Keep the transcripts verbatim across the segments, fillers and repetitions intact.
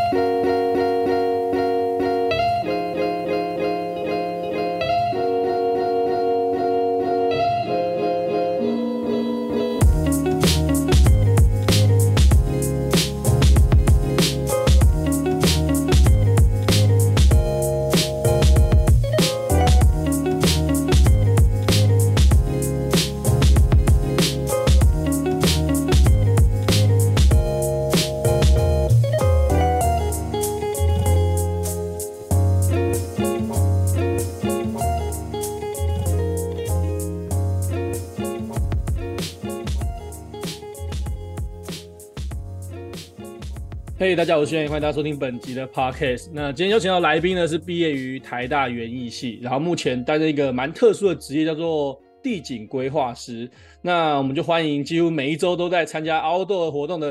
嘿、hey, 大家好，我是轩，欢迎大家收听本集的 Podcast。那今天邀请到来宾呢是毕业于台大园艺系，然后目前担任一个蛮特殊的职业，叫做地景规划师。那我们就欢迎几乎每一周都在参加 outdoor 活动的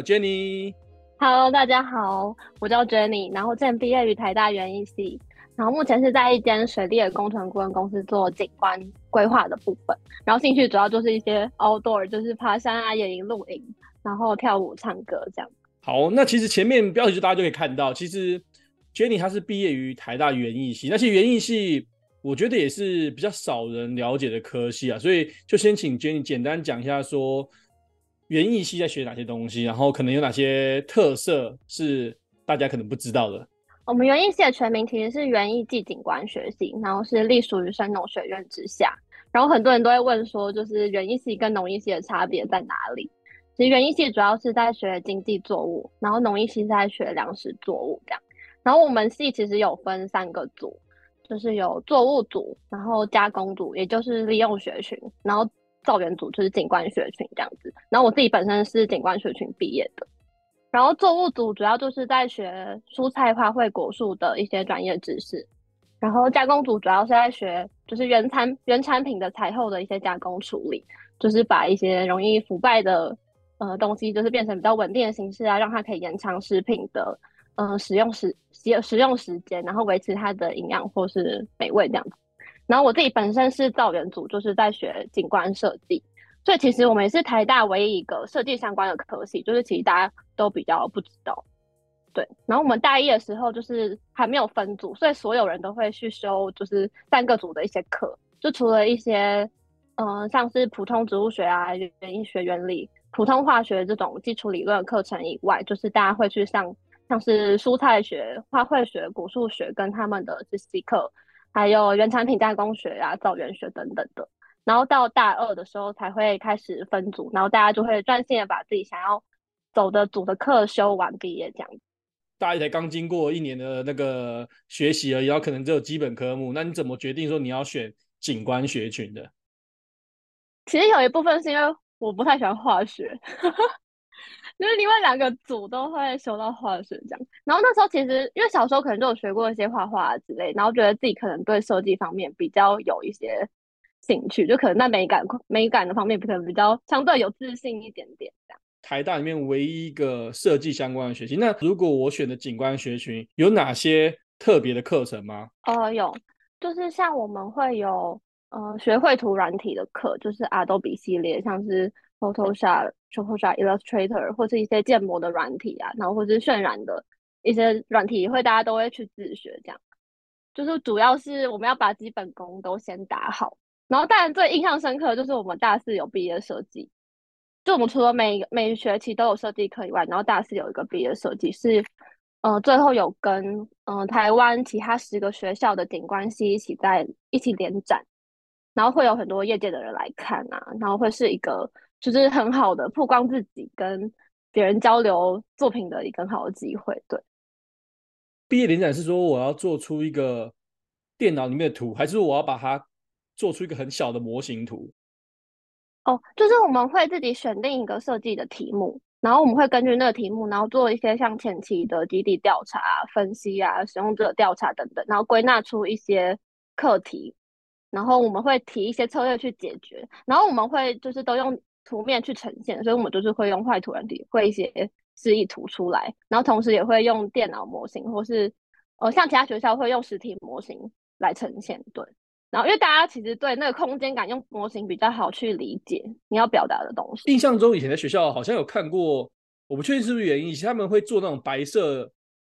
Jenny。 Hello， 大家好，我叫 Jenny， 然后之前毕业于台大园艺系，然后目前是在一间水利的工程顾问公司做景观规划的部分，然后兴趣主要就是一些 outdoor， 就是爬山啊、野营、露营，然后跳舞、唱歌这样。 好，那其实前面标题就大家就可以看到，其实 Jenny 她是毕业于台大园艺系，那其实园艺系我觉得也是比较少人了解的科系啊，所以就先请 Jenny 简单讲一下说园艺系在学哪些东西，然后可能有哪些特色是大家可能不知道的。 我们园艺系的全名其实是园艺暨景观学系，然后是隶属于生农学院之下。然后很多人都会问说，就是园艺系跟农艺系的差别在哪里？其实园艺系主要是在学经济作物，然后农艺系是在学粮食作物这样。然后我们系其实有分三个组，就是有作物组，然后加工组，也就是利用学群，然后造园组就是景观学群这样子。然后我自己本身是景观学群毕业的。然后作物组主要就是在学蔬菜、花卉、果树的一些专业知识，然后加工组主要是在学就是原产原产品的采后的一些加工处理，就是把一些容易腐败的呃东西，就是变成比较稳定的形式啊，让它可以延长食品的呃使用时食用时间，然后维持它的营养或是美味这样子。然后我自己本身是造园组，就是在学景观设计。所以其实我们也是台大唯一一个设计相关的科系，就是其实大家都比较不知道。对，然后我们大一的时候就是还没有分组，所以所有人都会去修就是三个组的一些课，就除了一些嗯、呃、像是普通植物学啊、园艺学原理、普通化学这种基础理论课程以外，就是大家会去上像是蔬菜学、花卉学、果树学跟他们的实习课，还有原产品加工学啊、造园学等等的。然后到大二的时候才会开始分组，然后大家就会专心的把自己想要走的组的课修完毕业这样子。 大家才刚经过一年的那个学习而已，然后可能只有基本科目，那你怎么决定说你要选景观学群的？ 其实有一部分是因为我不太喜欢化学，就是另外两个组都会修到化学这样。然后那时候其实因为小时候可能就有学过一些画画之类，然后觉得自己可能对设计方面比较有一些兴趣，就可能在美感美感的方面可能比较相对有自信一点点这样。 台大里面唯一一个设计相关的学习，那如果我选的景观学群有哪些特别的课程吗？ 呃，有，就是像我们会有呃学绘图软体的课，就是 Adobe 系列，像是 Photoshop、Photoshop Illustrator 或是一些建模的软体啊，然后或是渲染的一些软体，会大家都会去自学，这样。就是主要是我们要把基本功都先打好，然后当然最印象深刻的就是我们大四有毕业设计，就我们除了每每学期都有设计课以外，然后大四有一个毕业设计是，呃，最后有跟嗯、呃、台湾其他十个学校的景观系一起在一起联展，然后会有很多业界的人来看啊，然后会是一个就是很好的曝光自己跟别人交流作品的一个很好的机会。对。 毕业联展是说我要做出一个电脑里面的图，还是我要把它做出一个很小的模型图？ 哦，就是我们会自己选定一个设计的题目，然后我们会根据那个题目，然后做一些像前期的基地调查、分析啊、使用者调查等等，然后归纳出一些课题，然后我们会提一些策略去解决，然后我们会就是都用图面去呈现，所以我们就是会用绘图软体绘一些示意图出来，然后同时也会用电脑模型，或是呃像其他学校会用实体模型来呈现，对。然后因为大家其实对那个空间感用模型比较好去理解你要表达的东西。 印象中以前在学校好像有看过，我不确定是不是原因，他们会做那种白色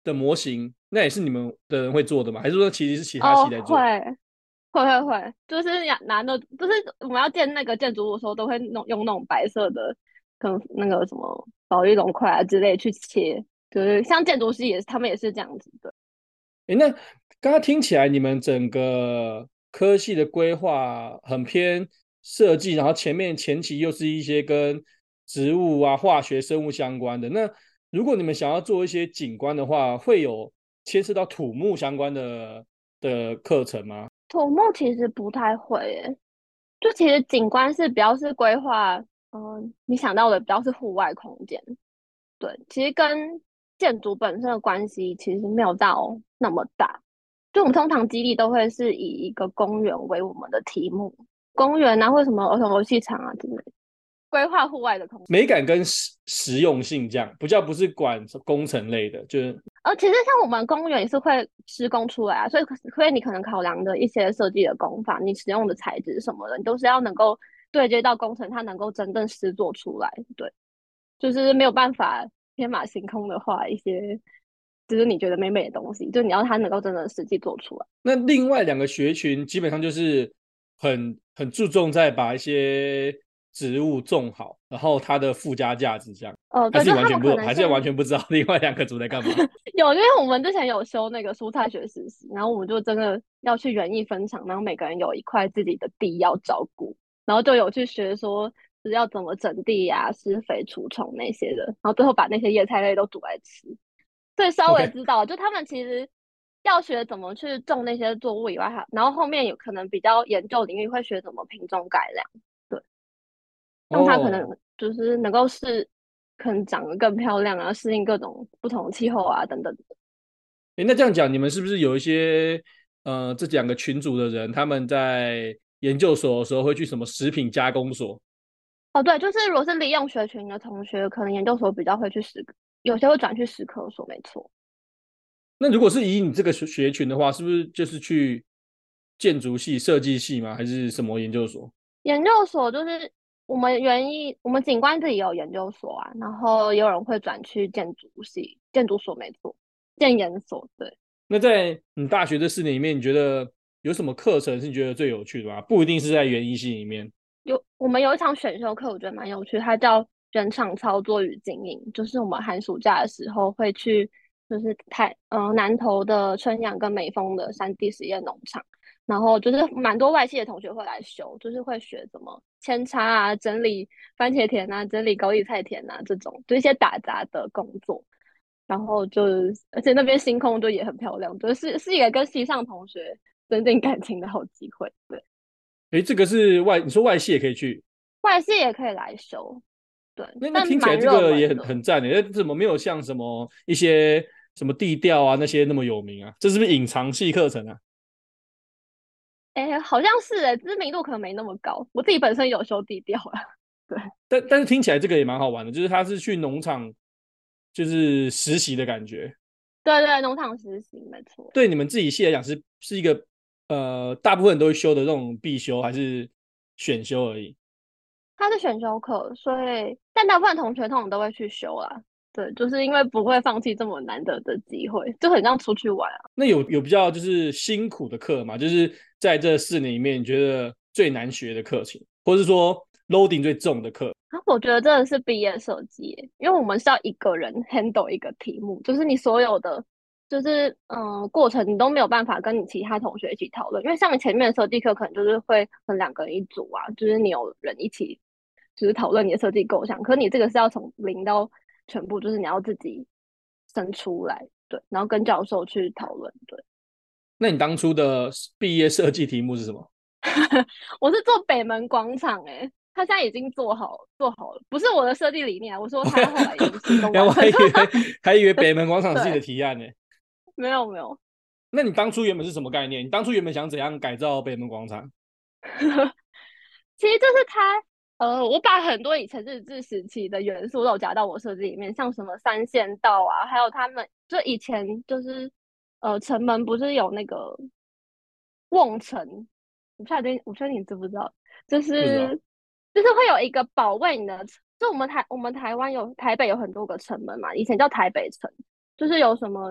的模型，那也是你们的人会做的吗？还是说其实是其他哦， 系在做？ 会会会会，就是要拿那，就是我们要建那个建筑物的时候，都会弄用那种白色的，可能那个什么保丽龙块啊之类去切，就是像建筑师也是，他们也是这样子的。 诶，那刚刚听起来你们整个科系的规划很偏设计，然后前面前期又是一些跟植物啊、化学、生物相关的。那如果你们想要做一些景观的话，会有牵涉到土木相关的的课程吗？ 土木其实不太会耶，就其实景观是比较是规划，嗯、你想到的比较是户外空间，对，其实跟建筑本身的关系其实没有到那么大。就我们通常基地都会是以一个公园为我们的题目，公园啊，或者什么儿童游戏场啊之类的，规划户外的空间。 美感跟实实用性这样，不叫不是管工程类的，就是而其实像我们公园也是会施工出来啊，所以所以你可能考量的一些设计的工法，你使用的材质什么的，你都是要能够对接到工程，它能够真正施作出来。对，就是没有办法天马行空的画一些，就是你觉得美美的东西，就你要它能够真的实际做出来。 那另外两个学群基本上就是很很注重在把一些植物种好，然后它的附加价值这样。 哦，对， 还是就他你完全不， 们可能现还是完全不知道另外两个组在干嘛？ 有，因为我们之前有修那个蔬菜学实习，然后我们就真的要去园艺分场，然后每个人有一块自己的地要照顾，然后就有去学说就是要怎么整地呀、施肥、除虫那些的，然后最后把那些叶菜类都煮来吃。所以稍微 OK， 知道，就他们其实要学怎么去种那些作物以外，还然后后面有可能比较研究领域会学怎么品种改良，对，让它可能哦， 就是能够是可能长得更漂亮啊，适应各种不同的气候啊等等。 诶，那这样讲，你们是不是有一些呃这两个群组的人，他们在研究所的时候会去什么食品加工所？ 哦，对，就是如果是利用学群的同学，可能研究所比较会去实，有些会转去实科所，没错。 那如果是以你这个学群的话，是不是就是去建筑系、设计系吗？还是什么研究所？ 研究所就是我们园艺，我们景观自己有研究所啊，然后也有人会转去建筑系、建筑所，没错，建研所，对。 那在你大学这四年里面，你觉得有什么课程是你觉得最有趣的吗？不一定是在园艺系里面。 有我们有一场选修课，我觉得蛮有趣，它叫原厂操作与经营，就是我们寒暑假的时候会去，就是台呃南投的春阳跟美丰的山地实验农场，然后就是蛮多外系的同学会来修，就是会学怎么扦插啊、整理番茄田啊、整理高丽菜田啊这种，就一些打杂的工作。然后就是，而且那边星空就也很漂亮，就是是一个跟西上同学增进感情的好机会。对， 诶，这个是外，你说外系也可以去， 外系也可以来修，对， 那那但听起来这蛮热个也很门的。 很赞诶，那怎么没有像什么一些什么地调啊那些那么有名啊？这是不是隐藏系课程啊？ 哎，好像是哎，知名度可能没那么高。我自己本身有修地调啊，对但但是听起来这个也蛮好玩的，就是他是去农场就是实习的感觉， 对对，农场实习没错， 对你们自己系来讲是是一个呃大部分人都会修的这种必修，还是选修而已？ 它是选修课，所以但大部分同学通常都会去修啦。对，就是因为不会放弃这么难得的机会，就很像出去玩啊。 那有有比较就是辛苦的课嘛？就是在这四年里面，你觉得最难学的课程，或是说 loading 最重的课？ 啊，我觉得真的是毕业设计耶，因为我们是要一个人 handle 一个题目，就是你所有的就是嗯、呃过程你都没有办法跟你其他同学一起讨论，因为像前面的设计课可能就是会分两个人一组啊，就是你有人一起就是讨论你的设计构想，可是你这个是要从零到全部，就是你要自己生出来，对，然后跟教授去讨论，对。 那你当初的毕业设计题目是什么？ 我是做北门广场、欸，诶，他现在已经做好做好了，不是我的设计理念啊，我说他后来已经施工然后我完成。 还以为还以为北门广场是自己的对， 提案呢。 没有没有， 那你当初原本是什么概念？你当初原本想怎样改造北门广场？ 其实就是他，呃，我把很多以前日治时期的元素都有加到我设计里面，像什么三线道啊，还有他们就以前就是呃城门不是有那个瓮城，我不确定，我不确定你知不知道，就不知道。 是就是会有一个保卫你的，就我们台我们台湾有台北有很多个城门嘛，以前叫台北城，就是有什么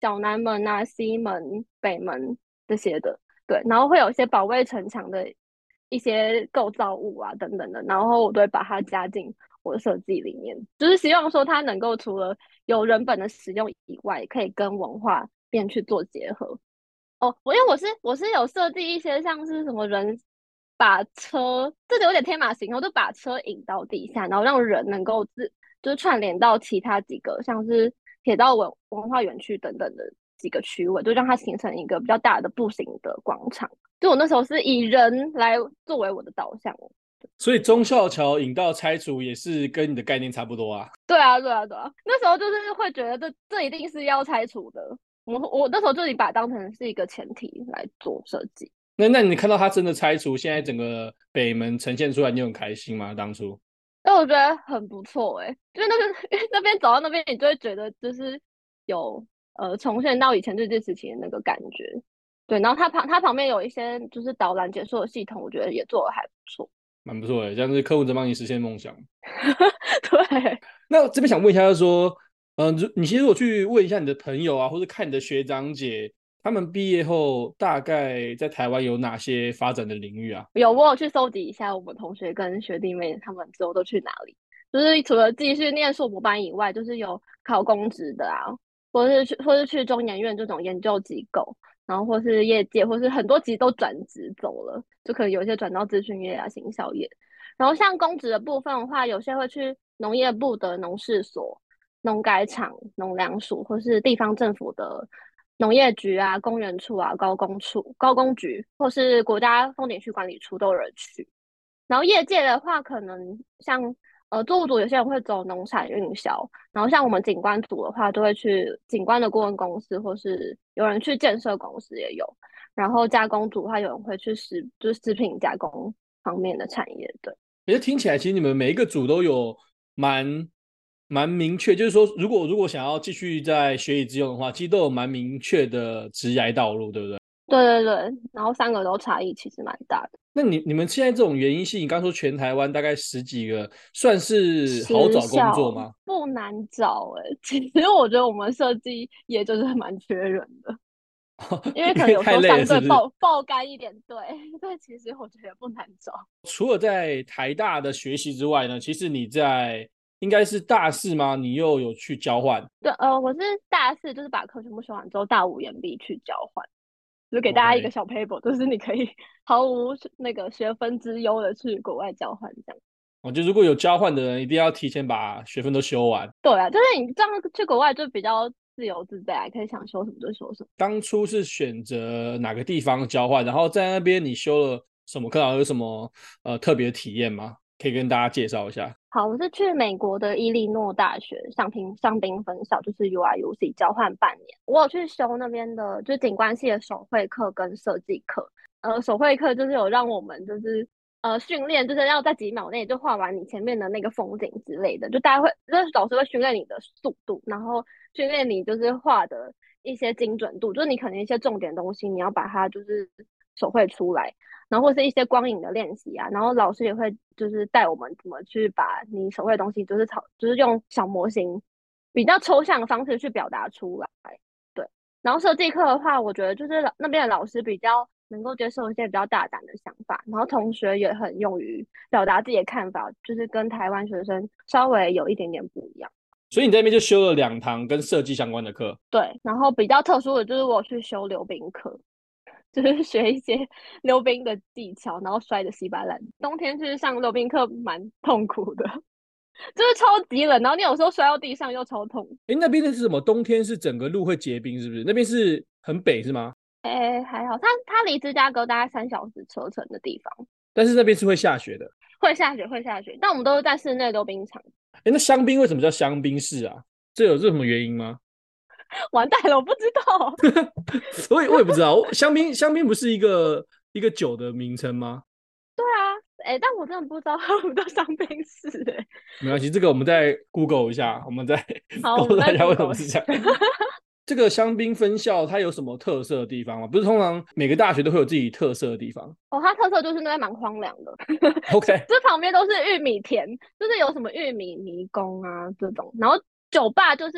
小南门啊、西门、北门这些的，对，然后会有一些保卫城墙的一些构造物啊等等的，然后我都会把它加进我的设计里面，就是希望说它能够除了有人本的使用以外，可以跟文化变去做结合。哦，我因为我是我是有设计一些像是什么人把车，这个有点天马行空，就把车引到地下，然后让人能够自就是串联到其他几个像是铁道文文化园区等等的几个区位，就让它形成一个比较大的步行的广场。就我那时候是以人来作为我的导向。 所以忠孝桥引道拆除也是跟你的概念差不多啊。 对啊，对啊，对啊，那时候就是会觉得这这一定是要拆除的。我我那时候就已把它当成是一个前提来做设计。 那那你看到它真的拆除，现在整个北门呈现出来，你有很开心吗？当初？ 但我觉得很不错哎、欸，就是那个那边走到那边，你就会觉得就是有呃重现到以前日治时期的那个感觉。对，然后它旁它旁边有一些就是导览解说的系统，我觉得也做的还不错。 蛮不错的，这样子客户在帮你实现梦想。 对， 那这边想问一下，就是说，嗯、呃，你其实我去问一下你的朋友啊，或者看你的学长姐，他们毕业后大概在台湾有哪些发展的领域啊？ 有我有去搜集一下我们同学跟学弟妹他们之后都去哪里，就是除了继续念硕博班以外，就是有考公职的啊，或是去或是去中研院这种研究机构，然后或是业界，或是很多其实都转职走了，就可能有一些转到资讯业啊、行销业。然后像公职的部分的话，有些会去农业部的农事所、农改场、农粮署，或是地方政府的农业局啊、公园处啊、高工处、高工局，或是国家风景区管理处都有人去。然后业界的话，可能像呃作物组有些人会走农产运销，然后像我们景观组的话，都会去景观的顾问公司，或是有人去建设公司也有。然后加工组的话，有人会去食就是食品加工方面的产业，对。 也听起来，其实你们每一个组都有蛮蛮明确，就是说，如果如果想要继续在学以致用的话，其实都有蛮明确的职涯道路，对不对？ 对对对，然后三个都差异其实蛮大的。 那你你们现在这种原因系，你刚说全台湾大概十几个，算是好时找工作效吗？ 不难找诶、欸其实我觉得我们设计业就是蛮缺人的，因为可能有时因为太候相对累了是不是？ 爆爆肝一点，对，对，其实我觉得不难找。 除了在台大的学习之外呢，其实你在应该是大四吗？你又有去交换对，呃，我是大四就是把课全部修完之后，大五延毕去交换，就是给大家一个 ？OK， 小 paper，就是你可以毫无那个学分之忧的去国外交换这样。 我觉得如果有交换的人，一定要提前把学分都修完。 对啊，就是你这样去国外就比较自由自在，可以想修什么就修什么。 当初是选择哪个地方交换，然后在那边你修了什么课啊？有什么呃特别体验吗？可以跟大家介绍一下。 好，我是去美国的伊利诺大学上平上滨分校，就是 U I U C 交换半年。我有去修那边的，就是景观系的手绘课跟设计课。呃，手绘课就是有让我们就是呃训练，就是要在几秒内就画完你前面的那个风景之类的。就大家会，就是老师会训练你的速度，然后训练你就是画的一些精准度，就是你可能一些重点东西你要把它就是手绘出来。然后或是一些光影的练习啊，然后老师也会就是带我们怎么去把你手绘的东西，就是草，就是用小模型比较抽象的方式去表达出来。对，然后设计课的话，我觉得就是那边的老师比较能够接受一些比较大胆的想法，然后同学也很勇于表达自己的看法，就是跟台湾学生稍微有一点点不一样。 所以你在那边就修了两堂跟设计相关的课。 对，然后比较特殊的就是我去修溜冰课，就是学一些溜冰的技巧，然后摔得稀巴烂。冬天去上溜冰课蛮痛苦的，就是超级冷，然后你有时候摔到地上又超痛。 诶，那边的是什么？冬天是整个路会结冰，是不是？那边是很北是吗？ 哎，还好，它它离芝加哥大概三小时车程的地方， 但是那边是会下雪的。 会下雪会下雪，但我们都是在室内溜冰场。 诶，那香槟为什么叫香槟市啊？这有这什么原因吗？ 完蛋了，我不知道。 我也我也不知道，香槟香槟不是一个一个酒的名称吗？ 对啊，哎，但我真的不知道他们到香槟市哎。 没关系，这个我们再 Google 一下，我们再好， 告我们再诉大家为什么 Google 一下。 是这样。这个香槟分校它有什么特色的地方吗？不是通常每个大学都会有自己特色的地方哦，它特色就是那边蛮荒凉的， ？OK， 这旁边都是玉米田，就是有什么玉米迷宫啊这种，然后酒吧就是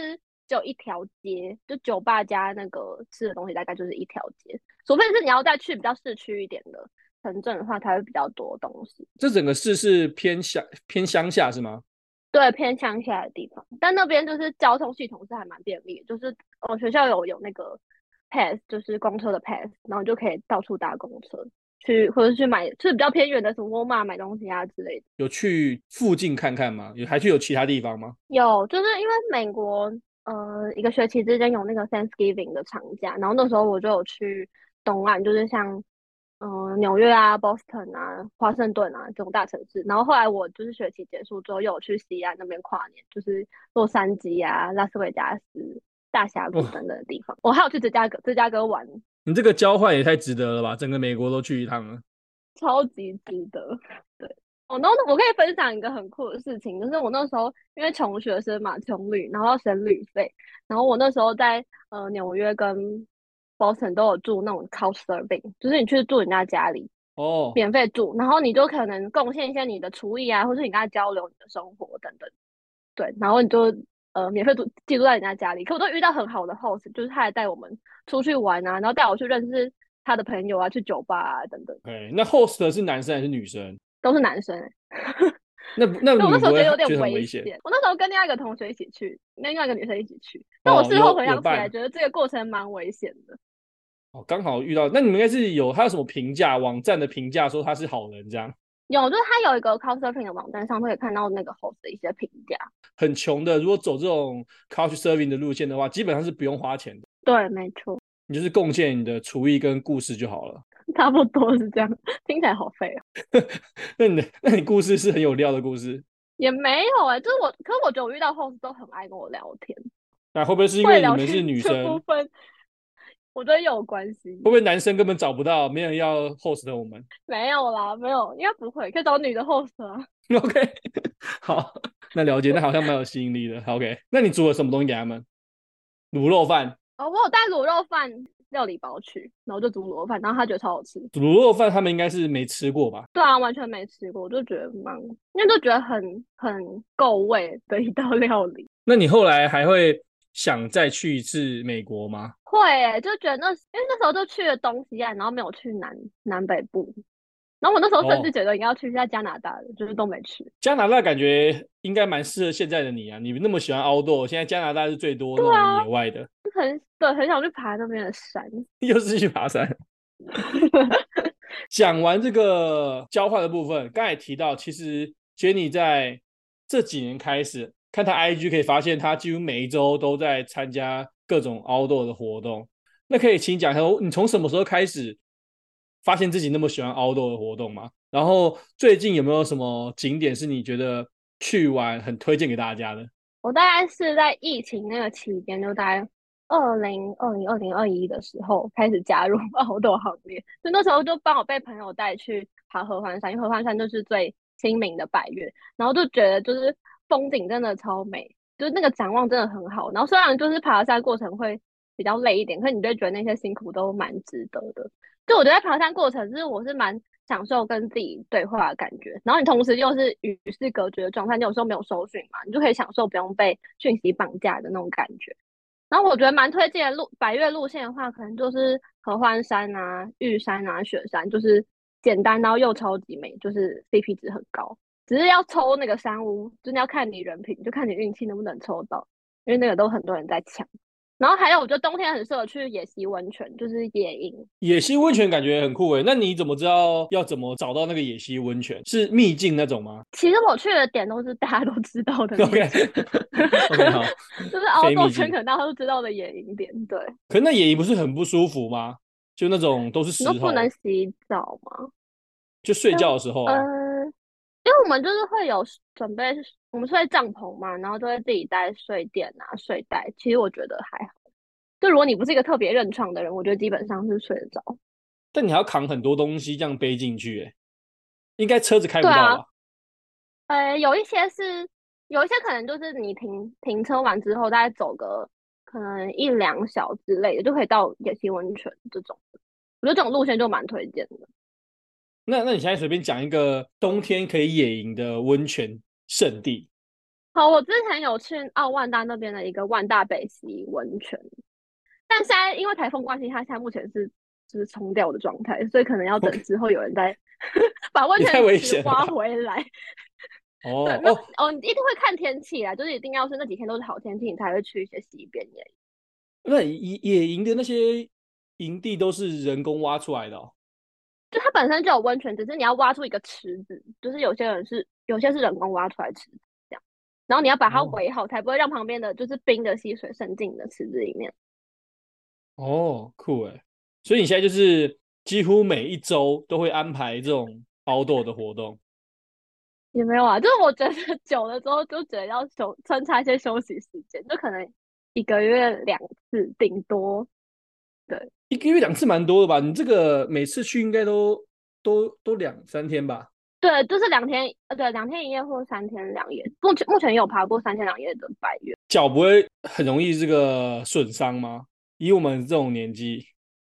就一条街，就酒吧加那个吃的东西大概就是一条街，除非是你要再去比较市区一点的城镇的话，才会比较多东西。 这整个市是偏乡偏乡下是吗？ 对，偏乡下的地方，但那边就是交通系统是还蛮便利的，就是我学校有有那个 pass，就是公车的 pass，然后就可以到处搭公车去，或者去买，就是比较偏远的什么沃尔玛买东西啊之类的。 有去附近看看吗？有还去有其他地方吗？ 有，就是因为美国呃一个学期之间有那个 Thanksgiving 的长假，然后那时候我就有去东岸，就是像嗯、呃纽约啊、Boston 啊、华盛顿啊这种大城市。然后后来我就是学期结束之后，又有去西岸那边跨年，就是洛杉矶啊、拉斯维加斯、大峡谷哇， 等等的地方。我还有去芝加哥，芝加哥玩， 你这个交换也太值得了吧！整个美国都去一趟了。 超级值得。对，哦，那我可以分享一个很酷的事情，就是我那时候因为穷学生嘛，穷旅，然后要省旅费，然后我那时候在呃纽约跟 Boston 都有住那种 couch surfing，就是你去住人家家里哦， 免费住，然后你就可能贡献一些你的厨艺啊，或是你跟他交流你的生活等等，对，然后你就呃免费住寄住在人家家里，可我都遇到很好的 host，就是他还带我们出去玩啊，然后带我去认识他的朋友啊，去酒吧啊等等， 哎，那 host 是男生还是女生？ 都是男生欸。 那不那所以我那时候你们不会觉得有点觉得很危险？ 危险。我那时候跟另外一个同学一起去，跟另外一个女生一起去，但我哦， 事后回想起来， 有有伴觉得这个过程蛮危险的。 哦，刚好遇到。那你们应该是有他有什么评价？网站的评价说他是好人，这样有，就是他有一个 Couchsurfing 的网站上都可以看到那个 host 的一些评价。 很穷的，如果走这种 couch surfing 的路线的话，基本上是不用花钱的， 对，没错， 你就是贡献你的厨艺跟故事就好了。 差不多是这样。听起来好废啊， 那你的那你故事是很有料的故事， 也没有哎、欸就是我，可是我觉得我遇到 host 都很爱跟我聊天， 那会不会是因为你会聊们是女天这部生？ 分，我觉得有关系。 会不会男生根本找不到，没人要 host 的我们没有啦，没有，应该不会，可以找女的 host 啊。 ？OK，好，那了解，那好像蛮有吸引力的。OK，那你煮了什么东西给他们？卤肉饭， 哦，我有带卤肉饭料理包去，然后就煮卤肉饭，然后他觉得超好吃。 卤肉饭他们应该是没吃过吧？ 对啊，完全没吃过，我就觉得蛮，因为就觉得很很够味的一道料理。 那你后来还会想再去一次美国吗？ 会诶、就觉得那因为那时候就去了东西岸，然后没有去南南北部，然后我那时候甚至哦， 觉得应该要去一下加拿大的，就是都没去。 加拿大感觉应该蛮适合现在的你啊，你那么喜欢 outdoor，现在加拿大是最多那种野外的， 就很对，很想去爬那边的山。 又是去爬山。讲完这个交换的部分，刚才提到，其实 Jenny 在这几年开始看她 I G 可以发现，她几乎每一周都在参加各种 outdoor 的活动。那可以请讲一下，你从什么时候开始发现自己那么喜欢 outdoor 的活动吗？然后最近有没有什么景点是你觉得去玩很推荐给大家的？ 我大概是在疫情那个期间，就大概二零二零二零二一的时候开始加入奥斗行列，就那时候就帮我被朋友带去爬合欢山，因为合欢山就是最亲民的百岳，然后就觉得就是风景真的超美，就是那个展望真的很好。然后虽然就是爬山过程会比较累一点，可是你就会觉得那些辛苦都蛮值得的。就我觉得在爬山过程，就是我是蛮享受跟自己对话的感觉，然后你同时又是与世隔绝的状态，你有时候没有收讯嘛，你就可以享受不用被讯息绑架的那种感觉。然后我觉得蛮推荐的路百越路线的话，可能就是合欢山啊、玉山啊、雪山，就是简单然后又超级美，就是 C P 值很高。只是要抽那个山屋，真的要看你人品，就看你运气能不能抽到，因为那个都很多人在抢。然后还有，我觉得冬天很适合去野溪温泉，就是野营。 野溪温泉感觉很酷诶，那你怎么知道要怎么找到那个野溪温泉？是秘境那种吗其实我去的点都是大家都知道的秘 ？OK 境， OK 好， 就是澳洲圈非秘境。 可能大家都知道的野营点。对， 可那野营不是很不舒服吗？就那种都是你都不能石头， 洗澡吗？ 就睡就觉的时候呃， 啊。 因为我们就是会有准备，我们睡帐篷嘛，然后就会自己带睡垫啊、睡袋。其实我觉得还好，就如果你不是一个特别认床的人，我觉得基本上是睡得着。 但你还要扛很多东西这样背进去，诶，应该车子开对啊， 不到吧？ 呃，有一些是，有一些可能就是你停停车完之后，大概走个可能一两小之类的，就可以到野溪温泉这种。我觉得这种路线就蛮推荐的。 那那你现在随便讲一个冬天可以野营的温泉圣地， 好，我之前有去奥万大那边的一个万大北溪温泉，但现在因为台风关系，它现在目前是就是冲掉的状态，所以可能要等 OK， 之后有人再把温也太危泉池挖险了吧？ 回来。对，没有哦哦， 哦，你一定会看天气啦，就是一定要是那几天都是好天气，你才会去一些溪边野。 那野野营的那些营地都是人工挖出来的哦。 就它本身就有温泉，只是你要挖出一个池子，就是有些人是有些是人工挖出来池子这样，然后你要把它哦围好，才不会让旁边的就是冰的溪水渗进你的池子里面。 哦，酷诶。所以你现在就是几乎每一周都会安排这种 outdoor 的活动。 也没有啊，就是我觉得久了之后就觉得要休穿插一些休息时间，就可能一个月两次顶多。对一个月两次蛮多的吧？你这个每次去应该都都都两三天吧？ 对，就是两天，呃，对，两天一夜或三天两夜。目前目前也有爬过三天两夜的百岳。 脚不会很容易这个损伤吗？以我们这种年纪，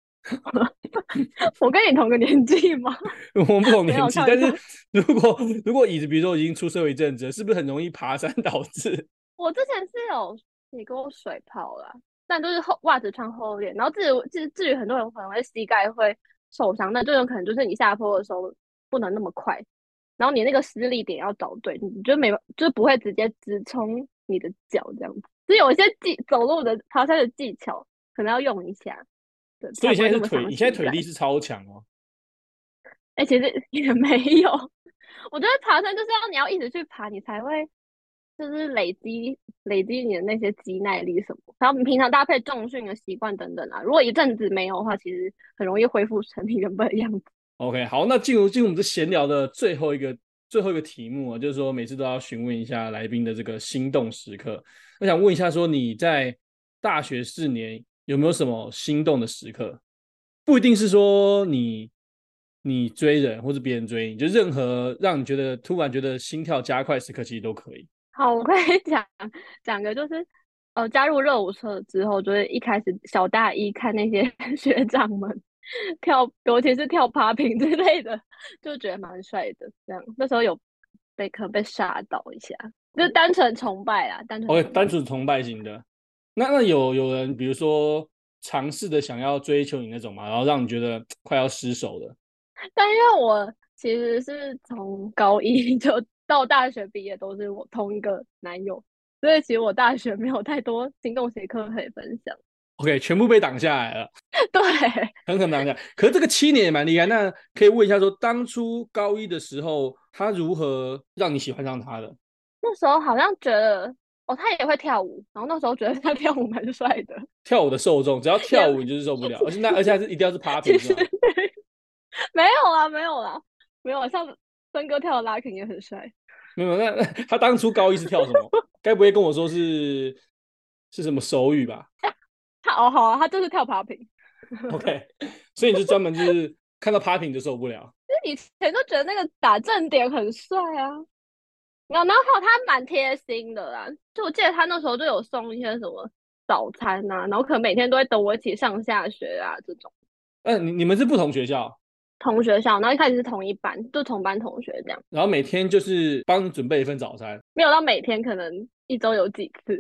我跟你同个年纪吗？ 我们不同没有， 年纪， 开玩笑。 但是如果如果椅子比如说已经出社会一阵子了，是不是很容易爬山导致？ 我之前是有洗过水泡啦，但都是厚袜子穿厚一点。然后至于至至于很多人可能会膝盖会受伤，那这种可能就是你下坡的时候不能那么快，然后你那个施力点要找对，你就没就不会直接直冲你的脚这样子。就有一些技走路的爬山的技巧可能要用一下，对， 所以才不会那么现在是腿，你现在伤膝盖。 腿力是超强哦。 哎、其实也没有，我觉得爬山就是要你要一直去爬，你才会就是累积累积你的那些肌耐力什么，然后你平常搭配重训的习惯等等啊。如果一阵子没有的话，其实很容易恢复成你原本的样子。 OK，好，那进入进入我们这闲聊的最后一个最后一个题目啊，就是说每次都要询问一下来宾的这个心动时刻。我想问一下，说你在大学四年有没有什么心动的时刻？不一定是说你你追人或者别人追你，就任何让你觉得突然觉得心跳加快时刻，其实都可以。 好，我可以讲讲个，就是呃，加入热舞社之后，就是一开始小大一看那些学长们跳，尤其是跳 popping 之类的，就觉得蛮帅的。这样那时候有被可能被吓到一下，就单纯崇拜啦，单纯 OK， 崇拜。 单纯崇拜型的。那那有有人比如说尝试的想要追求你那种嘛，然后让你觉得快要失手了。 但因为我其实是从高一就到大学毕业都是我同一个男友，所以其实我大学没有太多心动时刻可以分享。 OK，全部被挡下来了， 对， 很可能挡下来。可是这个七年也蛮厉害。那可以问一下说，当初高一的时候，他如何让你喜欢上他的？ 那时候好像觉得哦，他也会跳舞，然后那时候觉得他跳舞蛮帅的。 跳舞的受众，只要也跳舞你就是受不了，而且那而且还是一定要是其 popping 是实吧？ 没有啦，没有啦，没有，像森哥跳的 locking 也很帅。 没有，那那他当初高一是跳什么？该不会跟我说是是什么手语吧他哦好啊，他就是跳 popping。 ？OK，所以你是专门就是看到 popping 就受不了。 就以前都觉得那个打正点很帅啊，然后然后还有他蛮贴心的啦，就我记得他那时候就有送一些什么早餐啊，然后可能每天都会等我一起上下学啊这种。 嗯、呃你你们是不同学校， 同学校，然后一开始是同一班，就同班同学这样， 然后每天就是帮你准备一份早餐。 没有到每天，可能一周有几次。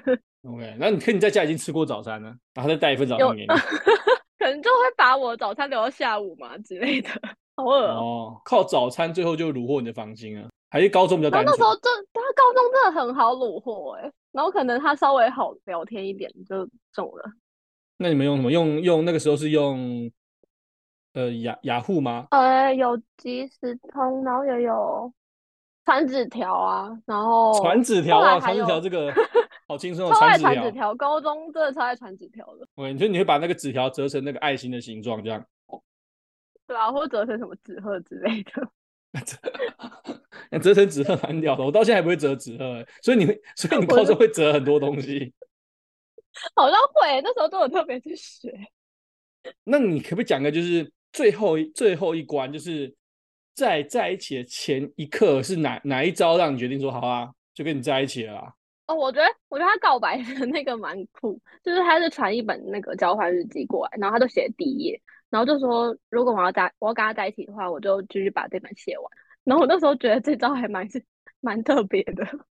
OK，那你可以你在家已经吃过早餐了，然后再带一份早有餐给你。 可能就会把我早餐留到下午嘛之类的，好饿哦。 哦，靠早餐最后就虏获你的芳心啊？还是高中比较单纯？ 然后那时候就他高中真的很好虏获哎、欸，然后可能他稍微好聊天一点就中了。 那你们用什么？用用那个时候是用呃雅雅虎吗？ 呃，有即时通，然后也有传纸条啊，然传后后纸条哇，传纸条来还有这个好轻松哦， 超爱传纸条。 传纸条，高中真的超爱传纸条的。 OK，你说你会把那个纸条折成那个爱心的形状，这样？ 对啊，或者折成什么纸鹤之类的。 折成纸鹤蛮屌的，我到现在还不会折纸鹤欸，所以你会，所以你高中我是会折很多东西。 好像会，那时候都有特别去学。 那你可不可以讲个，就是最后一最后一关，就是在在一起的前一刻是哪哪一招让你决定说好啊，就跟你在一起了啦？ 哦，我觉得，我觉得他告白的那个蛮酷，就是他是传一本那个交换日记过来，然后他就写第一页，然后就说如果我要在我要跟他在一起的话，我就继续把这本写完。然后我那时候觉得这招还蛮是蛮特别的。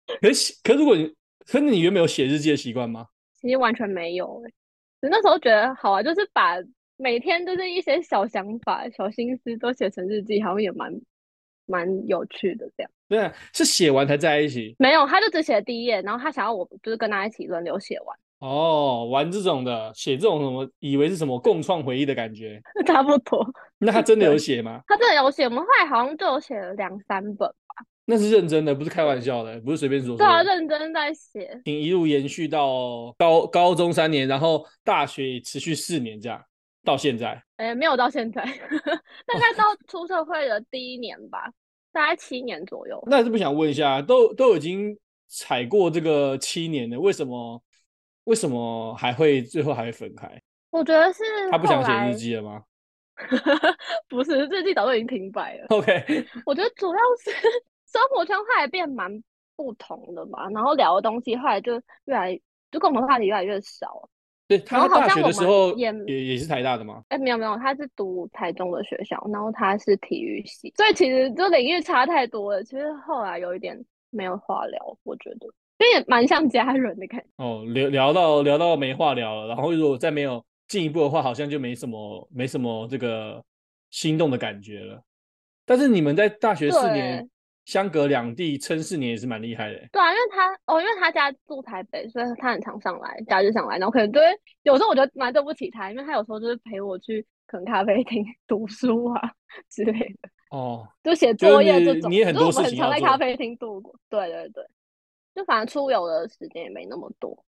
可是可是如果你可是你原本有写日记的习惯吗？ 其实完全没有诶、只那时候觉得好啊，就是把每天就是一些小想法、小心思都写成日记，好像也蛮蛮有趣的这样。 对啊，是写完才在一起没有，他就只写了第一页，然后他想要我就是跟他一起轮流写完， 哦，玩这种的，写这种什么，以为是什么共创回忆的感觉。 差不多。 那他真的有对， 写吗？ 他真的有写，我们后来好像就有写了两三本。 那是认真的，不是开玩对， 笑的，不是随便说对啊， 说的。 认真在写。 请一路延续到高高中三年，然后大学持续四年，这样到现在。 哎，没有到现在，大概哦， 到出社会的第一年吧，大概七年左右。 那是不是想问一下，都都已经踩过这个七年了，为什么为什么还会最后还会分开？ 我觉得是他不想写日后来， 记了吗不是日记早就已经停摆了。 ？OK， 我觉得主要是生活圈后来变蛮不同的吧，然后聊的东西后来就越来就共同话题越来越少。 对， 然后好他大学的时像我们候也也也是台大的吗？ 哎，没有没有，他是读台中的学校，然后他是体育系，所以其实就领域差太多了。其实后来有一点没有话聊，我觉得，这也蛮像家人的感觉。 哦，聊聊到聊到没话聊了，然后如果再没有进一步的话，好像就没什么没什么这个心动的感觉了。但是你们在大学四年对相隔两地撑四年也是蛮厉害的欸。 对啊，因为他哦，因为他家住台北，所以他很常上来，假日上来，然后可能就会有时候我觉得蛮对不起他，因为他有时候就是陪我去可能咖啡厅读书啊之类的， 哦， 就写就是作业这种的， 你你也很就是我们多事情很常在咖要做。 啡厅度过。对对对，就反正出游的时间也没那么多。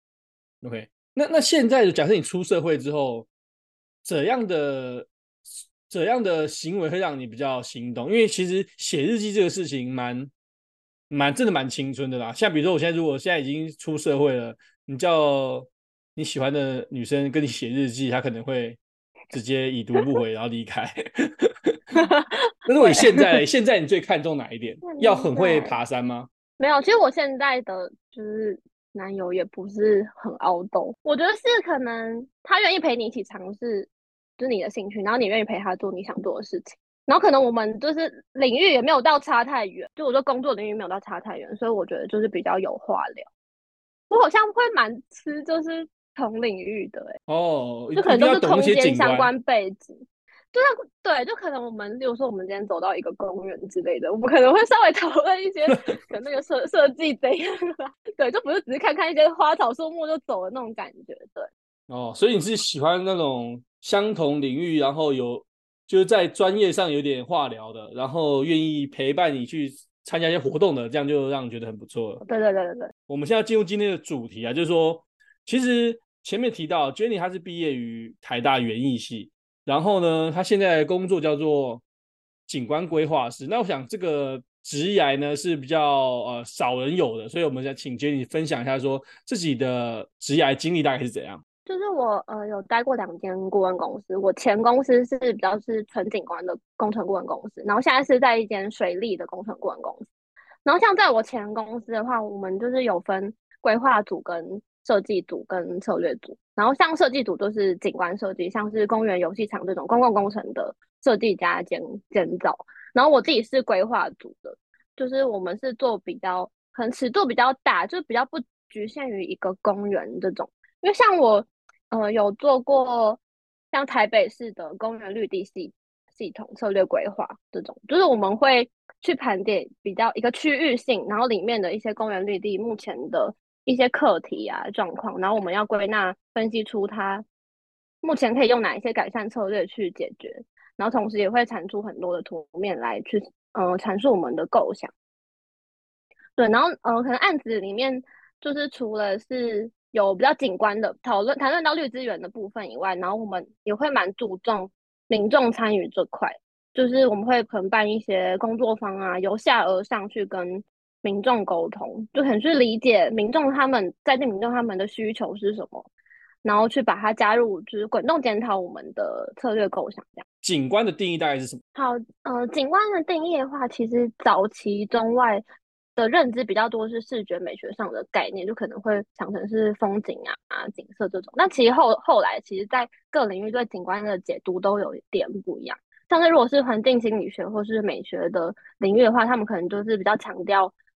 OK，那那现在假设你出社会之后，怎样的怎样的行为会让你比较心动？因为其实写日记这个事情蛮蛮真的蛮青春的啦。像比如说，我现在如果现在已经出社会了，你叫你喜欢的女生跟你写日记，她可能会直接已读不回，然后离开。那如果你会， 现在现在你最看重哪一点？要现很会在爬山吗？ 没有，其实我现在的就是男友也不是很凹斗，我觉得是可能他愿意陪你一起尝试，就是你的兴趣，然后你愿意陪他做你想做的事情，然后可能我们就是领域也没有到差太远，就我说工作领域没有到差太远，所以我觉得就是比较有话聊。我好像会蛮吃就是同领域的、欸， 哦， 就可能比都是空较懂一些景观。 间相关背景。就像对，就可能我们，例如说我们今天走到一个公园之类的，我们可能会稍微讨论一些可能那个设设计怎样啊，对，就不是只是看看一些花草树木就走的那种感觉，对， 哦，所以你是喜欢那种相同领域，然后有就是在专业上有点话聊的，然后愿意陪伴你去参加一些活动的，这样就让你觉得很不错了。 对对对对对， 我们现在进入今天的主题啊，就是说，其实前面提到 Jenny 她是毕业于台大园艺系，然后呢，她现在的工作叫做景观规划师。那我想这个职业呢是比较呃少人有的，所以我们想请 Jenny 分享一下说自己的职业经历大概是怎样。 就是我呃有待过两间顾问公司，我前公司是比较是纯景观的工程顾问公司，然后现在是在一间水利的工程顾问公司。然后像在我前公司的话，我们就是有分规划组、跟设计组、跟策略组。然后像设计组就是景观设计，像是公园游戏场这种公共工程的设计加建建造。然后我自己是规划组的，就是我们是做比较可能尺度比较大，就比较不局限于一个公园这种。因为像我呃有做过像台北市的公园绿地系系统策略规划这种，就是我们会去盘点比较一个区域性，然后里面的一些公园绿地目前的一些课题啊状况，然后我们要归纳分析出它目前可以用哪一些改善策略去解决，然后同时也会产出很多的图面来去呃阐述我们的构想。对，然后呃，可能案子里面就是除了是有比较景观的讨论，谈论到绿资源的部分以外，然后我们也会蛮注重民众参与这块，就是我们会可能办一些工作坊啊，由下而上去跟民众沟通，就很去理解民众他们在地民众他们的需求是什么，然后去把它加入，就是滚动检讨我们的策略构想这样。 景观的定义大概是什么？ 好，呃，景观的定义的话，其实早期中外的认知比较多是视觉美学上的概念，就可能会想成是风景啊、啊景色这种。那其实后后来，其实在各领域对景观的解读都有一点不一样。像是如果是环境心理学或是美学的领域的话，他们可能就是比较强调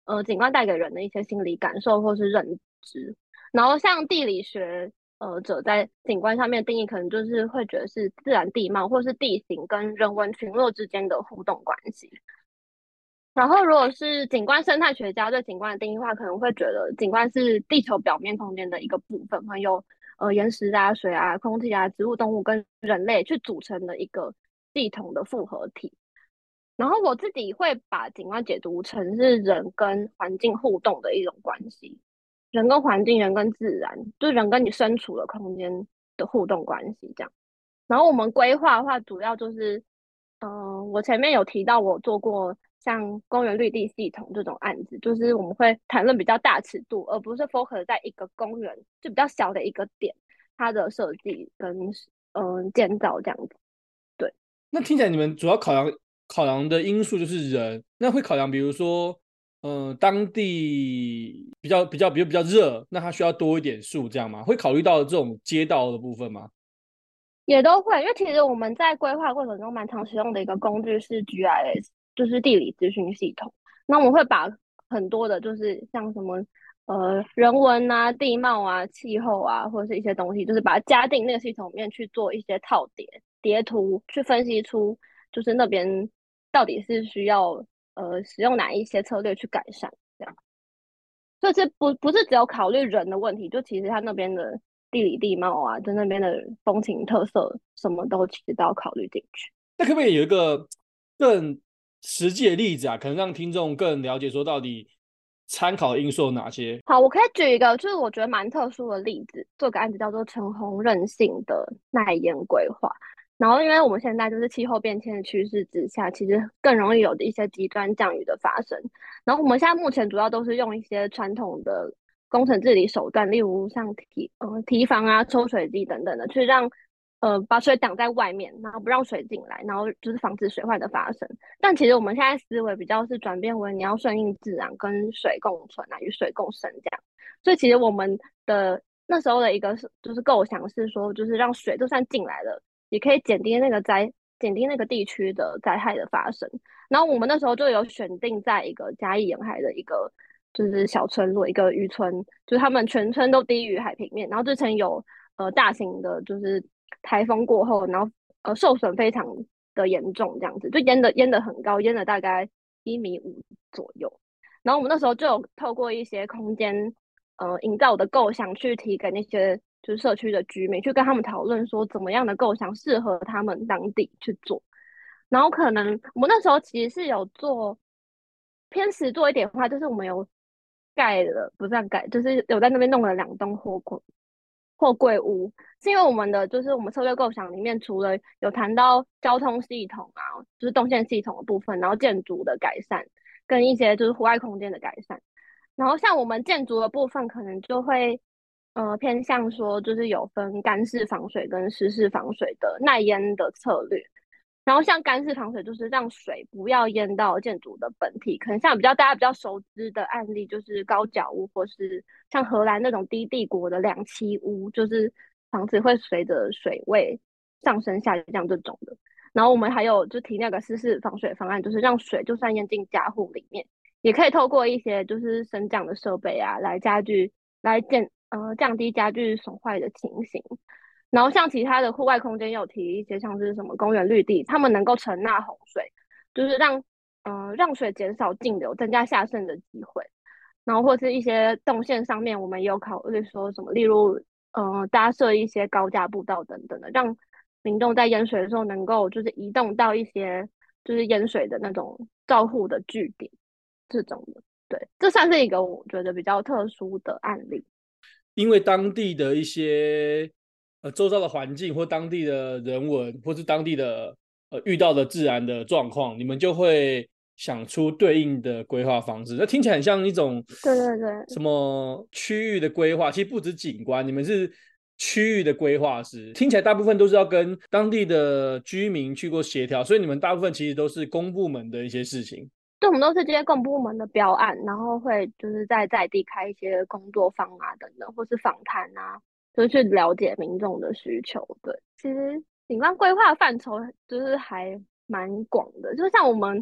呃景观带给人的一些心理感受或是认知。然后像地理学呃者在景观上面定义，可能就是会觉得是自然地貌或是地形跟人文群落之间的互动关系。然后，如果是景观生态学家对景观的定义的话，可能会觉得景观是地球表面空间的一个部分，会有呃岩石啊、水啊、空气啊、植物、动物跟人类去组成的一个系统的复合体。然后我自己会把景观解读成是人跟环境互动的一种关系，人跟环境、人跟自然，就是人跟你身处的空间的互动关系这样。然后我们规划的话，主要就是，嗯、我前面有提到我做过像公园绿地系统这种案子，就是我们会谈论比较大尺度，而不是 focus 在一个公园就比较小的一个点，它的设计跟嗯、呃建造这样子。对。 那听起来你们主要考量考量的因素就是人，那会考量比如说，嗯、当地比较比较比如比较热，那它需要多一点树，这样吗？会考虑到这种街道的部分吗？ 也都会，因为其实我们在规划过程中蛮常使用的一个工具是 G I S，就是地理资讯系统。那我们会把很多的，就是像什么呃人文啊、地貌啊、气候啊，或者是一些东西，就是把它加进那个系统里面去做一些套叠叠图，去分析出就是那边到底是需要呃使用哪一些策略去改善，这样。所以是不不是只有考虑人的问题，就其实他那边的地理地貌啊，就那边的风情特色，什么都其实都要考虑进去。 那可不可以有一个更实际的例子啊？可能让听众更了解说到底参考因素有哪些？ 好，我可以举一个，就是我觉得蛮特殊的例子，做个案子叫做陈洪韧性的耐淹规划。然后，因为我们现在就是气候变迁的趋势之下，其实更容易有一些极端降雨的发生。然后我们现在目前主要都是用一些传统的工程治理手段，例如像堤呃堤防啊、抽水机等等的，去让呃把水挡在外面，然后不让水进来，然后就是防止水患的发生。但其实我们现在思维比较是转变为你要顺应自然，跟水共存啊，与水共生这样。所以其实我们的那时候的一个是就是构想是说，就是让水就算进来了，也可以减低那个灾减低那个地区的灾害的发生。然后我们那时候就有选定在一个嘉义沿海的一个就是小村落，一个渔村，就是他们全村都低于海平面，然后之前有呃大型的就是台风过后，然后呃受损非常的严重，这样子就淹的淹的很高，淹了大概一米五左右。然后我们那时候就有透过一些空间呃营造的构想去提给那些就是社区的居民，去跟他们讨论说怎么样的构想适合他们当地去做。然后可能我们那时候其实是有做偏实做一点的话，就是我们有盖了，不是这盖，就是有在那边弄了两栋货柜货柜屋，是因为我们的就是我们策略构想里面，除了有谈到交通系统啊，就是动线系统的部分，然后建筑的改善，跟一些就是户外空间的改善，然后像我们建筑的部分，可能就会呃偏向说，就是有分干式防水跟湿式防水的耐淹的策略。然后像干式防水，就是让水不要淹到建筑的本体。可能像比较大家比较熟知的案例，就是高脚屋，或是像荷兰那种低地国的两栖屋，就是房子会随着水位上升下降这种的。然后我们还有就提那个湿式防水方案，就是让水就算淹进家户里面，也可以透过一些就是升降的设备啊，来加剧来减呃降低家具损坏的情形。然后像其他的户外空间也有提一些像是什么公园绿地，他们能够承纳洪水，就是让呃让水减少径流，增加下渗的机会。然后或是一些动线上面，我们也有考虑说什么，例如呃搭设一些高架步道等等的，让民众在淹水的时候能够就是移动到一些就是淹水的那种照护的据点这种的。对，这算是一个我觉得比较特殊的案例。 因为当地的一些呃周遭的环境或当地的人文，或是当地的呃遇到的自然的状况，你们就会想出对应的规划方式。那听起来很像一种对对对。 什么区域的规划，其实不止景观，你们是区域的规划师，听起来大部分都是要跟当地的居民去过协调，所以你们大部分其实都是公部门的一些事情。 对，我们都是接公部门的标案，然后会就是在在地开一些工作坊啊等等，或是访谈啊，就是去了解民众的需求。对，其实景观规划范畴就是还蛮广的，就像我们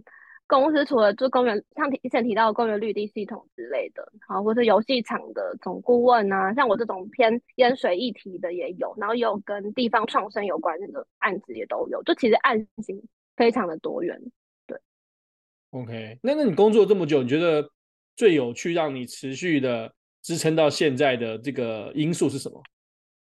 公司除了就公园，像之前提到的公园绿地系统之类的，然后或是游戏场的总顾问啊，像我这种偏淹水议题的也有，然后也有跟地方创生有关的案子也都有，就其实案型非常的多元。对， OK，那那你工作这么久，你觉得最有趣让你持续的支撑到现在的这个因素是什么？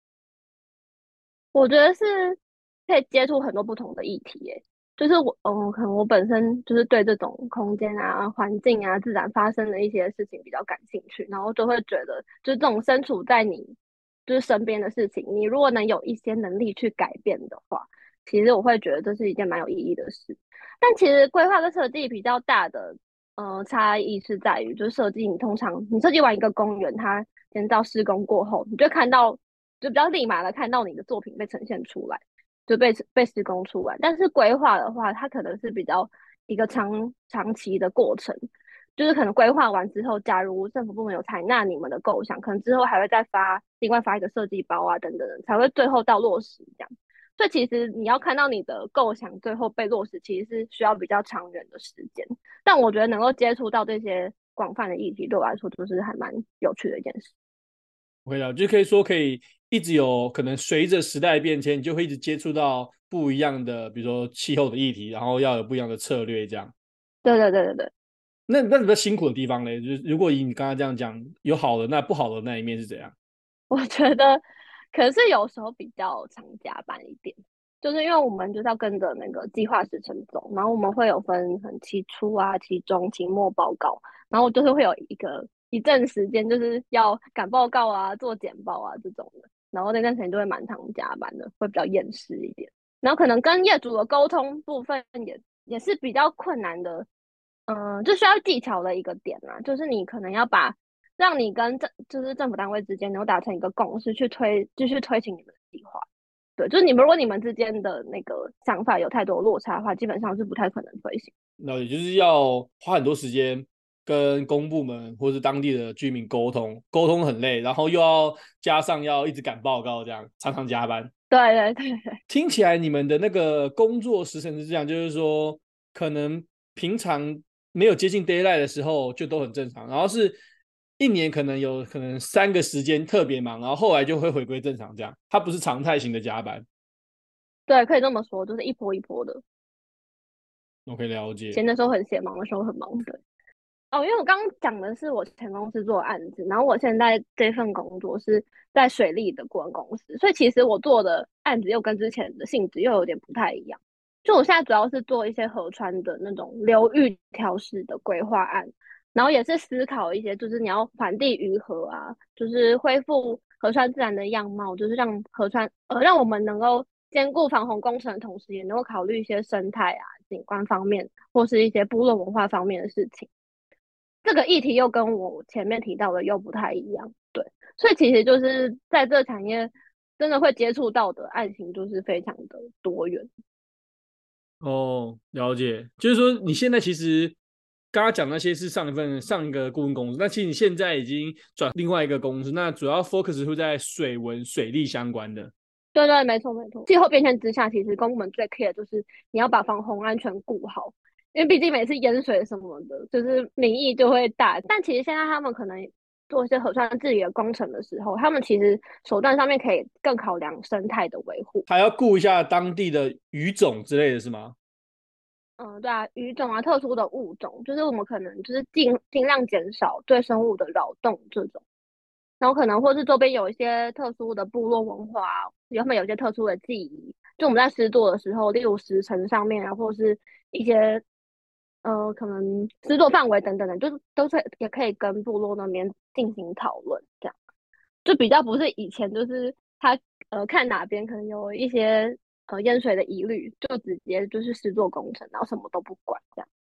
我觉得是可以接触很多不同的议题，耶。就是我，嗯，可能我本身就是对这种空间啊、环境啊、自然发生的一些事情比较感兴趣，然后就会觉得，就是这种身处在你就是身边的事情，你如果能有一些能力去改变的话，其实我会觉得这是一件蛮有意义的事。但其实规划跟设计比较大的呃差异是在于，就是设计你通常你设计完一个公园，它建造施工过后，你就看到就比较立马的看到你的作品被呈现出来，就被被施工出来。但是规划的话，它可能是比较一个长长期的过程，就是可能规划完之后，假如政府部门有采纳你们的构想，可能之后还会再发另外发一个设计包啊等等的，才会最后到落实这样。所以其实你要看到你的构想最后被落实，其实是需要比较长远的时间。但我觉得能够接触到这些广泛的议题，对我来说就是还蛮有趣的一件事。 回答就可以说可以一直有可能随着时代变迁，你就会一直接触到不一样的，比如说气候的议题，然后要有不一样的策略，这样。 对对对对对， 那那比较辛苦的地方呢？就是如果以你刚刚这样讲，有好的，那不好的那一面是怎样？ 我觉得可能是有时候比较常加班一点，就是因为我们就是要跟着那个计划时程走，然后我们会有分很期初啊、期中、期末报告，然后就是会有一个一阵时间就是要赶报告啊、做简报啊这种的，然后那段时间就会蛮常加班的，会比较厌世一点。然后可能跟业主的沟通部分也也是比较困难的，嗯，就需要技巧的一个点啊，就是你可能要把让你跟政就是政府单位之间能够达成一个共识，去推继续推行你们的计划。对，就是你们如果你们之间的那个想法有太多落差的话，基本上是不太可能推行。 那也就是要花很多时间跟公部门或是当地的居民沟通，沟通很累，然后又要加上要一直赶报告，这样常常加班。 对对对对听起来你们的那个工作时程是这样，就是说可能平常没有接近 d a y l i g h t 的时候就都很正常，然后是一年可能有可能三个时间特别忙，然后后来就会回归正常，这样它不是常态型的加班。 对，可以这么说，就是一波一波的， 我可以了解。 闲的时候很闲，忙的时候很忙。对。哦，因为我刚刚讲的是我前公司做的案子，然后我现在这份工作是在水利的顾问公司，所以其实我做的案子又跟之前的性质又有点不太一样。就我现在主要是做一些河川的那种流域调试的规划案，然后也是思考一些，就是你要缓地于河啊，就是恢复河川自然的样貌，就是让河川呃让我们能够兼顾防洪工程的同时，也能够考虑一些生态啊、景观方面或是一些部落文化方面的事情。这个议题又跟我前面提到的又不太一样，对，所以其实就是在这个产业真的会接触到的案情就是非常的多元。 哦，了解，就是说你现在其实刚刚讲那些是上一份上一个顾问公司，那其实你现在已经转另外一个公司，那主要 focus 会在水文、水利相关的。 对对，没错没错。气候变迁之下，其实公部门最 care 就是你要把防洪安全顾好，因为毕竟每次淹水什么的，就是民意就会大。但其实现在他们可能做一些河川治理的工程的时候，他们其实手段上面可以更考量生态的维护。 还要顾一下当地的鱼种之类的是吗？ 嗯，对啊，鱼种啊，特殊的物种，就是我们可能就是尽尽量减少对生物的扰动这种，然后可能或是周边有一些特殊的部落文化，他们有一些特殊的记忆，就我们在施作的时候，例如时程上面啊，或是一些呃可能施作范围等等的，就是都是也可以跟部落那边进行讨论，这样就比较不是以前就是他呃看哪边可能有一些呃淹水的疑虑，就直接就是施作工程，然后什么都不管这样。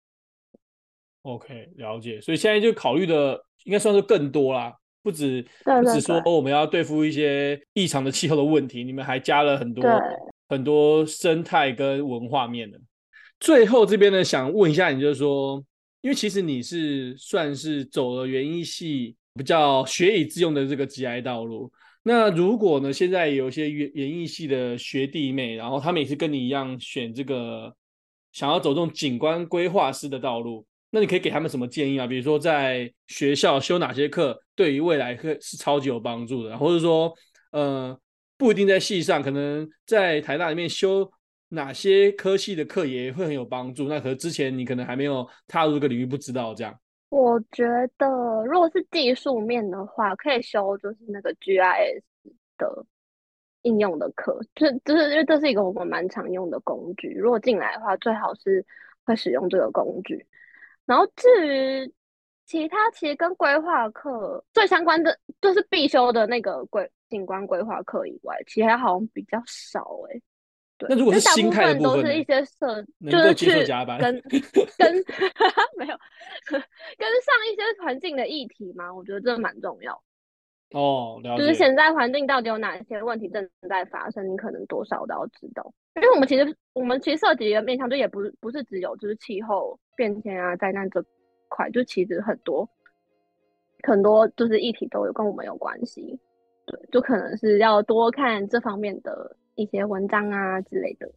OK，了解。所以现在就考虑的应该算是更多啦，不止不止对对对说我们要对付一些异常的气候的问题，你们还加了很多对， 很多生态跟文化面的。最后这边呢，想问一下你，就是说，因为其实你是算是走了园艺系比较学以致用的这个职业道路。那如果呢，现在有一些园园艺系的学弟妹，然后他们也是跟你一样选这个想要走这种景观规划师的道路，那你可以给他们什么建议啊？比如说在学校修哪些课对于未来是超级有帮助的，或者说呃不一定在系上，可能在台大里面修哪些科系的课也会很有帮助。那可能之前你可能还没有踏入这个领域，不知道这样。 我觉得如果是技术面的话，可以修就是那个 G I S 的应用的课，就就是因为这是一个我们蛮常用的工具。如果进来的话，最好是会使用这个工具。然后至于其他，其实跟规划课最相关的，就是必修的那个规景观规划课以外，其他好像比较少诶、对， 那如果是因为大心态的部分部分呢？ 都是一些设，就能够接受是去加班？ 跟跟没有跟上一些环境的议题嘛，我觉得这蛮重要。 哦，了就是解。 现在环境到底有哪些问题正在发生，你可能多少都要知道。因为我们其实我们其实涉及的面向就也不是不是只有就是气候变迁啊灾难这块，就其实很多很多就是议题都有跟我们有关系。对，就可能是要多看这方面的一些文章啊之类的。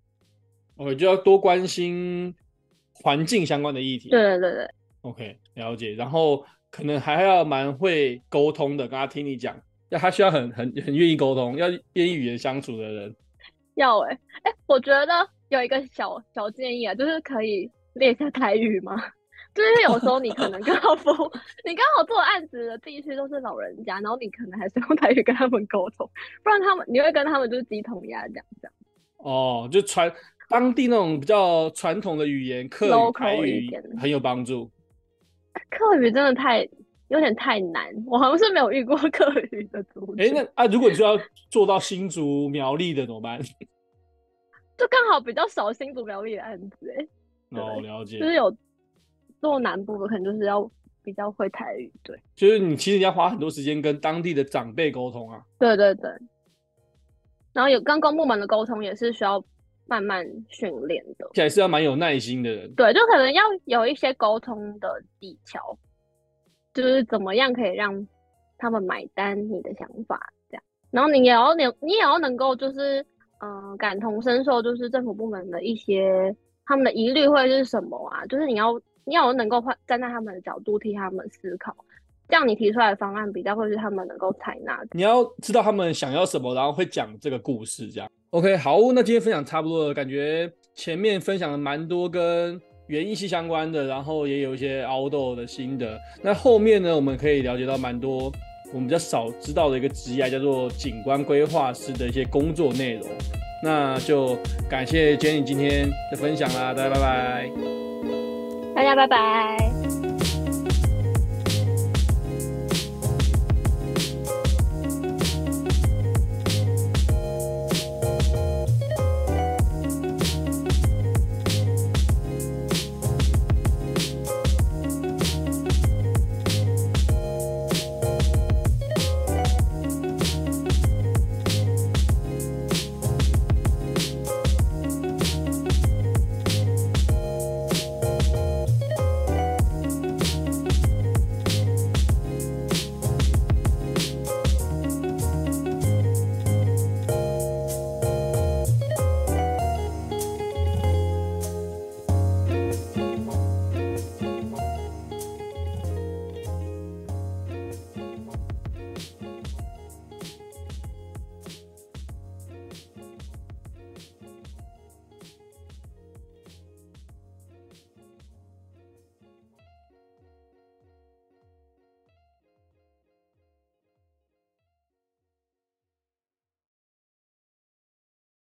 OK，就要多关心环境相关的议题。 对对对对， OK，了解。然后可能还要蛮会沟通的，刚刚听你讲，要他需要很很很愿意沟通，要愿意语言相处的人。 要哎、欸、哎、欸，我觉得有一个小小建议啊，就是可以练一下台语吗？就是有时候你可能刚好不，你刚好做案子的地区都是老人家，然后你可能还是用台语跟他们沟通，不然他们你会跟他们就是鸡同鸭讲这样。 哦，就传当地那种比较传统的语言，客语、台 local 一语点， 很有帮助。 客语真的太有点太难，我好像是没有遇过客语的族哎， 群， 那啊，如果你说要做到新竹苗栗的怎么办？ 就刚好比较少新竹苗栗的案子哎、欸， 哦， 对， 了解。 就是有做南部的，可能就是要比较会台语，对， 就是你其实你要花很多时间跟当地的长辈沟通啊。 对对对。然后有跟公部门的沟通也是需要慢慢训练的， 起来是要蛮有耐心的人。 对，就可能要有一些沟通的技巧，就是怎么样可以让他们买单你的想法，这样。然后你也要你你也要能够就是嗯、呃感同身受，就是政府部门的一些他们的疑虑会是什么啊？就是你要你要能够站在他们的角度替他们思考，这样你提出来的方案比较会是他们能够采纳的。 你要知道他们想要什么，然后会讲这个故事，这样。OK，好，那今天分享差不多了，感觉前面分享了蛮多跟园艺系相关的，然后也有一些凹豆的心得。那后面呢，我们可以了解到蛮多我们比较少知道的一个职业，叫做景观规划师的一些工作内容。那就感谢 Jenny 今天的分享啦，大家拜拜。 大家拜拜。